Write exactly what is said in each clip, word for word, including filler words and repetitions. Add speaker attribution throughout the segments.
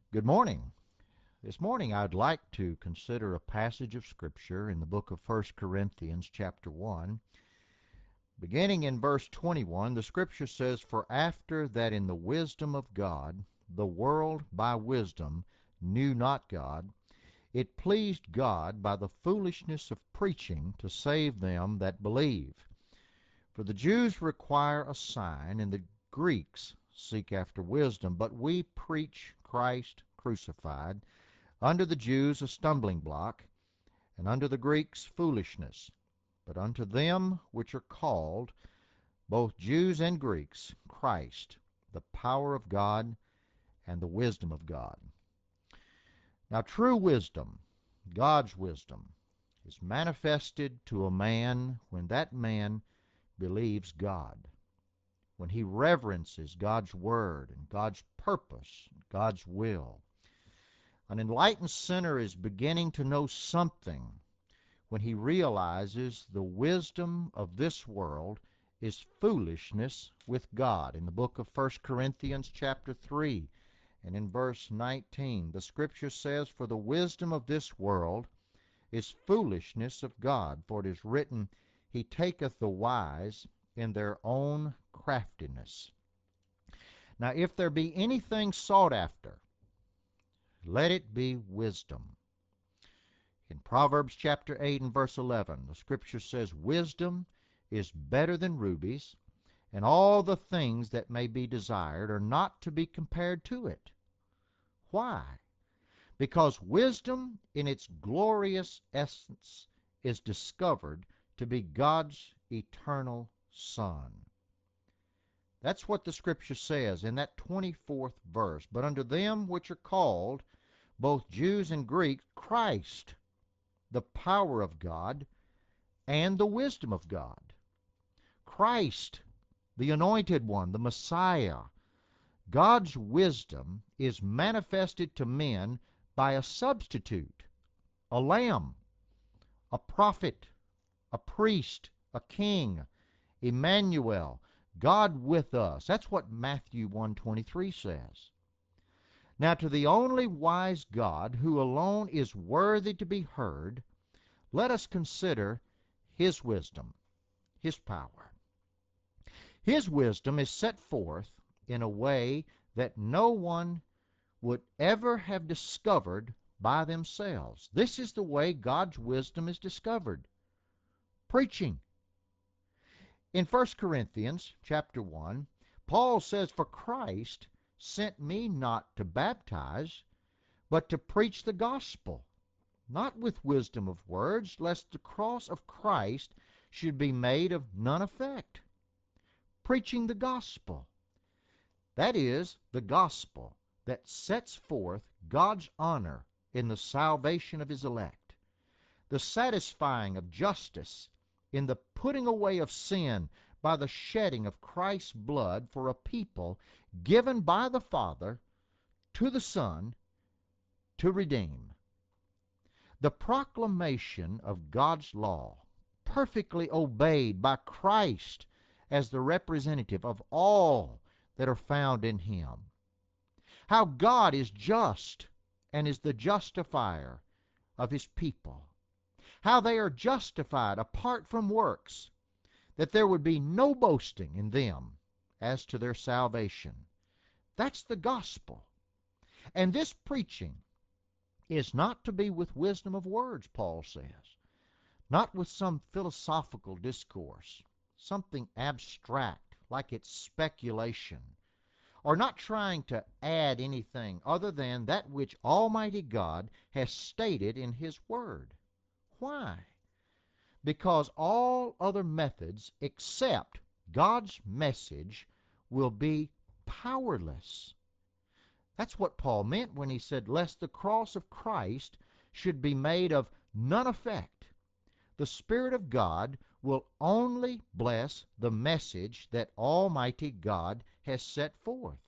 Speaker 1: Good morning. This morning I'd like to consider a passage of Scripture in the book of First Corinthians chapter one. Beginning in verse twenty-one, the Scripture says, "For after that in the wisdom of God, the world by wisdom knew not God, it pleased God by the foolishness of preaching to save them that believe. For the Jews require a sign, and the Greeks seek after wisdom, but we preach Christ crucified, unto the Jews a stumbling block, and unto the Greeks foolishness. But unto them which are called, both Jews and Greeks, Christ, the power of God and the wisdom of God." Now true wisdom, God's wisdom, is manifested to a man when that man believes God, when he reverences God's word and God's purpose, God's will. An enlightened sinner is beginning to know something when he realizes the wisdom of this world is foolishness with God. In the book of First Corinthians chapter three and in verse nineteen, the Scripture says, "For the wisdom of this world is foolishness of God, for it is written, He taketh the wise in their own craftiness." Now if there be anything sought after, let it be wisdom. In Proverbs chapter eight and verse eleven, the Scripture says, "Wisdom is better than rubies, and all the things that may be desired are not to be compared to it." Why? Because wisdom in its glorious essence is discovered to be God's eternal Son. That's what the Scripture says in that twenty-fourth verse. "But unto them which are called, both Jews and Greeks, Christ, the power of God and the wisdom of God." Christ, the anointed one, the Messiah. God's wisdom is manifested to men by a substitute, a lamb, a prophet, a priest, a king, Emmanuel, God with us. That's what Matthew one twenty-three says. Now to the only wise God, who alone is worthy to be heard, let us consider His wisdom, His power. His wisdom is set forth in a way that no one would ever have discovered by themselves. This is the way God's wisdom is discovered: preaching. In First Corinthians chapter one, Paul says, "For Christ sent me not to baptize, but to preach the gospel, not with wisdom of words, lest the cross of Christ should be made of none effect." Preaching the gospel. That is, the gospel that sets forth God's honor in the salvation of His elect, the satisfying of justice in the putting away of sin by the shedding of Christ's blood for a people given by the Father to the Son to redeem. The proclamation of God's law, perfectly obeyed by Christ as the representative of all that are found in Him. How God is just and is the justifier of His people. How they are justified apart from works, that there would be no boasting in them as to their salvation. That's the gospel. And this preaching is not to be with wisdom of words, Paul says, not with some philosophical discourse, something abstract like it's speculation, or not trying to add anything other than that which Almighty God has stated in His Word. Why? Because all other methods except God's message will be powerless. That's what Paul meant when he said, "Lest the cross of Christ should be made of none effect." The Spirit of God will only bless the message that Almighty God has set forth.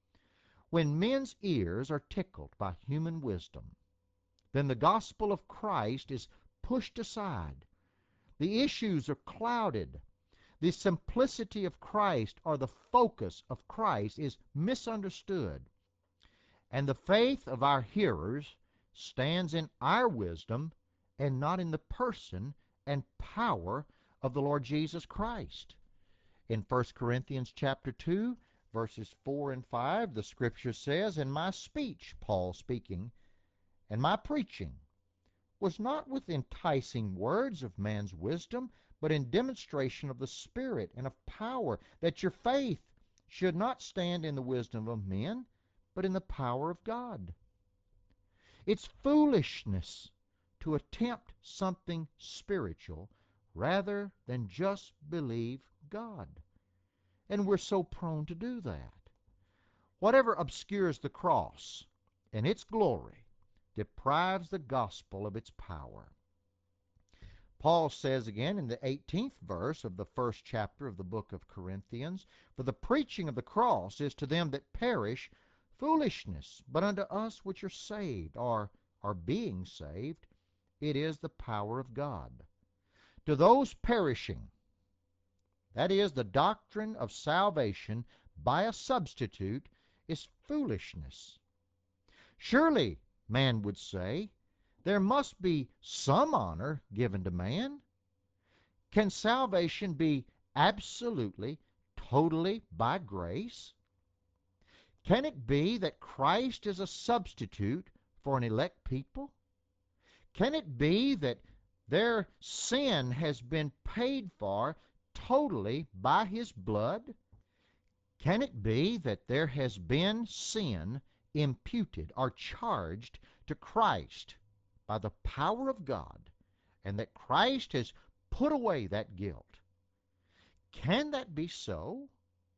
Speaker 1: When men's ears are tickled by human wisdom, then the gospel of Christ is pushed aside. The issues are clouded. The simplicity of Christ, or the focus of Christ, is misunderstood. And the faith of our hearers stands in our wisdom and not in the person and power of the Lord Jesus Christ. In First Corinthians chapter two, verses four and five, the Scripture says, "And my speech," Paul speaking, "and my preaching was not with enticing words of man's wisdom, but in demonstration of the Spirit and of power, that your faith should not stand in the wisdom of men, but in the power of God." It's foolishness to attempt something spiritual rather than just believe God. And we're so prone to do that. Whatever obscures the cross and its glory deprives the gospel of its power. Paul says again in the eighteenth verse of the first chapter of the book of Corinthians, "For the preaching of the cross is to them that perish foolishness, but unto us which are saved," or are being saved, "it is the power of God." To those perishing, that is, the doctrine of salvation by a substitute is foolishness. Surely, man would say, there must be some honor given to man. Can salvation be absolutely, totally by grace? Can it be that Christ is a substitute for an elect people? Can it be that their sin has been paid for totally by his blood? Can it be that there has been sin imputed or charged to Christ by the power of God, and that Christ has put away that guilt? Can that be so?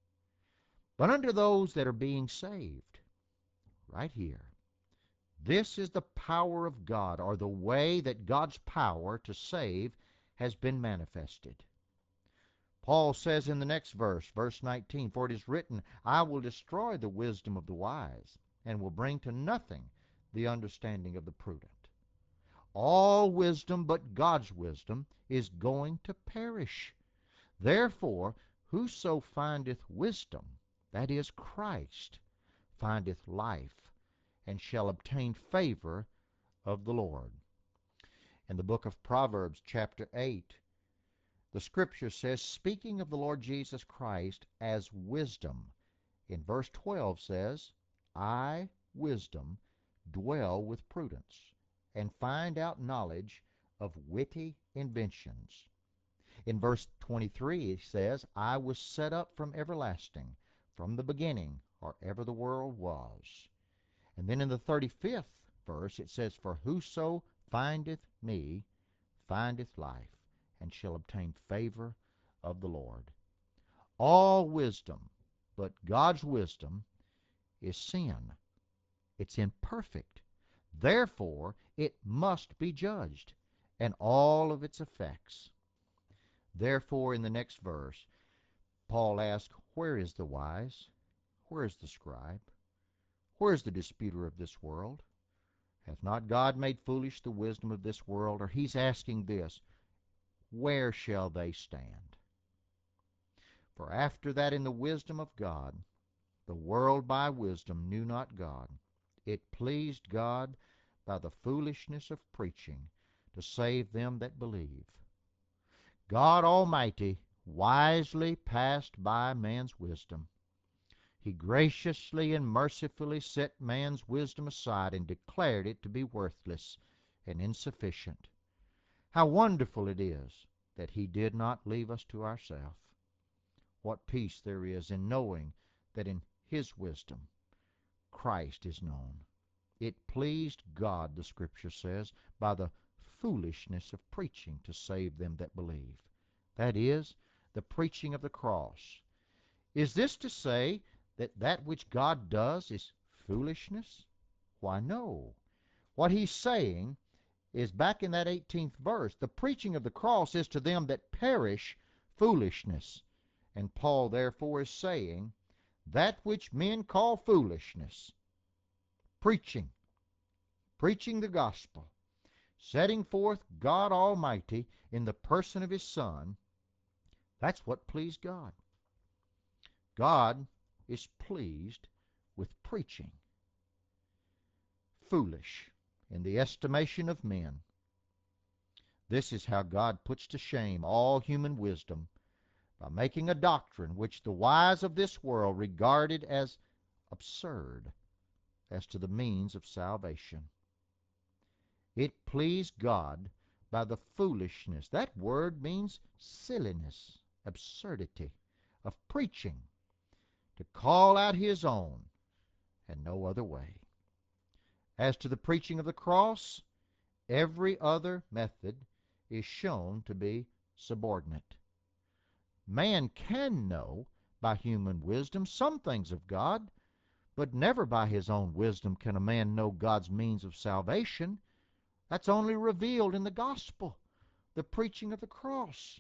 Speaker 1: But unto those that are being saved, right here, this is the power of God, or the way that God's power to save has been manifested. Paul says in the next verse, verse nineteen, "For it is written, I will destroy the wisdom of the wise, and will bring to nothing the understanding of the prudent." All wisdom but God's wisdom is going to perish. Therefore, whoso findeth wisdom, that is Christ, findeth life, and shall obtain favor of the Lord. In the book of Proverbs, chapter eight, the Scripture says, speaking of the Lord Jesus Christ as wisdom, in verse twelve says, "I, wisdom, dwell with prudence, and find out knowledge of witty inventions." In verse twenty-three it says, "I was set up from everlasting, from the beginning, or ever the world was." And then in the thirty-fifth verse it says, "For whoso findeth me findeth life, and shall obtain favor of the Lord." All wisdom but God's wisdom is sin. It's imperfect. Therefore, it must be judged, and all of its effects. Therefore, in the next verse, Paul asks, "Where is the wise? Where is the scribe? Where is the disputer of this world? Hath not God made foolish the wisdom of this world?" Or he's asking this, where shall they stand? For after that in the wisdom of God, the world by wisdom knew not God. It pleased God by the foolishness of preaching to save them that believe. God Almighty wisely passed by man's wisdom. He graciously and mercifully set man's wisdom aside and declared it to be worthless and insufficient. How wonderful it is that he did not leave us to ourselves. What peace there is in knowing that in his wisdom Christ is known. It pleased God, the Scripture says, by the foolishness of preaching to save them that believe. That is, the preaching of the cross. Is this to say that that which God does is foolishness? Why, no. What he's saying is, back in that eighteenth verse, the preaching of the cross is to them that perish foolishness. And Paul therefore is saying, that which men call foolishness, preaching, preaching the gospel, setting forth God Almighty in the person of his Son, that's what pleased God. God is pleased with preaching. foolish in the estimation of men. This is how God puts to shame all human wisdom, by making a doctrine which the wise of this world regarded as absurd as to the means of salvation. It pleased God by the foolishness, that word means silliness, absurdity, of preaching, to call out his own, and no other way. As to the preaching of the cross, every other method is shown to be subordinate. Man can know by human wisdom some things of God, but never by his own wisdom can a man know God's means of salvation. That's only revealed in the gospel, the preaching of the cross.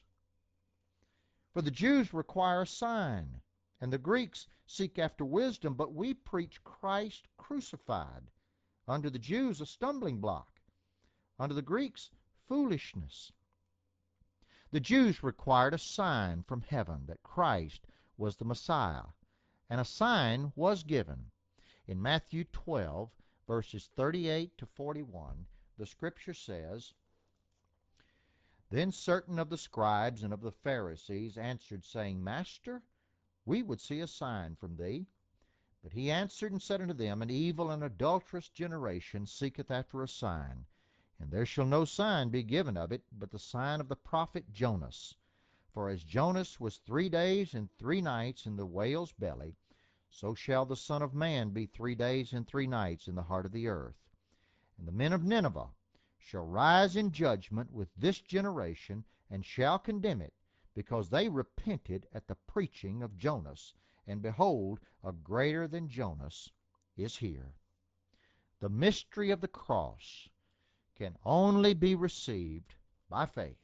Speaker 1: For the Jews require a sign, and the Greeks seek after wisdom, but we preach Christ crucified. Unto the Jews a stumbling block, unto the Greeks foolishness. The Jews required a sign from heaven that Christ was the Messiah, and a sign was given. In Matthew twelve, verses thirty-eight to forty-one, the Scripture says, Then certain of the scribes and of the Pharisees answered, saying, Master, we would see a sign from thee. But he answered and said unto them, An evil and adulterous generation seeketh after a sign, and there shall no sign be given of it, but the sign of the prophet Jonas. For as Jonas was three days and three nights in the whale's belly, so shall the Son of Man be three days and three nights in the heart of the earth. And the men of Nineveh shall rise in judgment with this generation, and shall condemn it, because they repented at the preaching of Jonas. And behold, a greater than Jonas is here. The mystery of the cross can only be received by faith.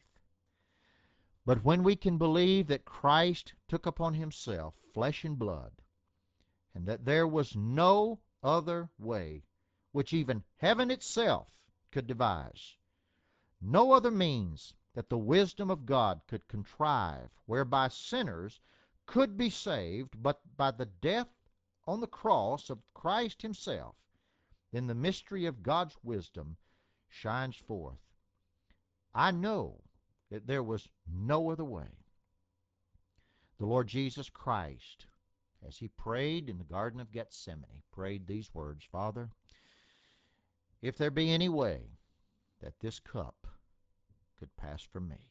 Speaker 1: But when we can believe that Christ took upon himself flesh and blood, and that there was no other way which even heaven itself could devise, no other means that the wisdom of God could contrive whereby sinners could be saved but by the death on the cross of Christ himself, then the mystery of God's wisdom shines forth. I know that there was no other way. The Lord Jesus Christ, as he prayed in the Garden of Gethsemane, prayed these words, Father, if there be any way that this cup could pass from me,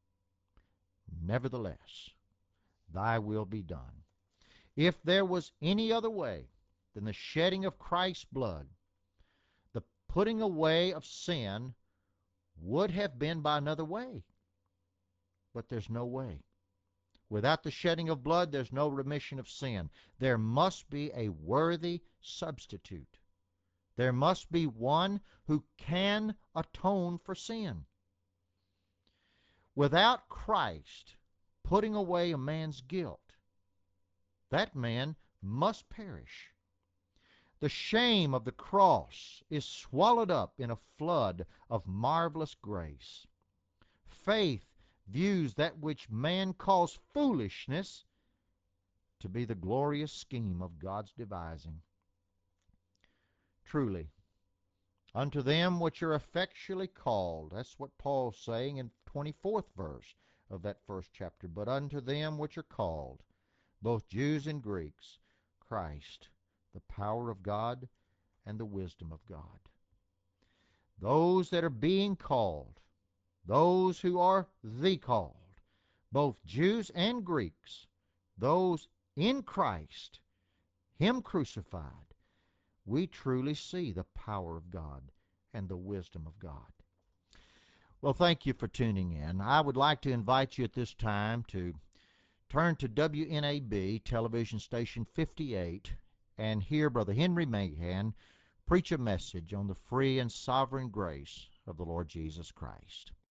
Speaker 1: nevertheless, thy will be done. If there was any other way than the shedding of Christ's blood, the putting away of sin would have been by another way. But there's no way. Without the shedding of blood, there's no remission of sin. There must be a worthy substitute. There must be one who can atone for sin. Without Christ putting away a man's guilt, that man must perish. The shame of the cross is swallowed up in a flood of marvelous grace. Faith views that which man calls foolishness to be the glorious scheme of God's devising. Truly, unto them which are effectually called, that's what Paul's saying in twenty-fourth verse of that first chapter, but unto them which are called, both Jews and Greeks, Christ, the power of God and the wisdom of God. Those that are being called, those who are the called, both Jews and Greeks, those in Christ, him crucified, we truly see the power of God and the wisdom of God. Well, thank you for tuning in. I would like to invite you at this time to turn to W N A B television station fifty-eight and hear Brother Henry Mahan preach a message on the free and sovereign grace of the Lord Jesus Christ.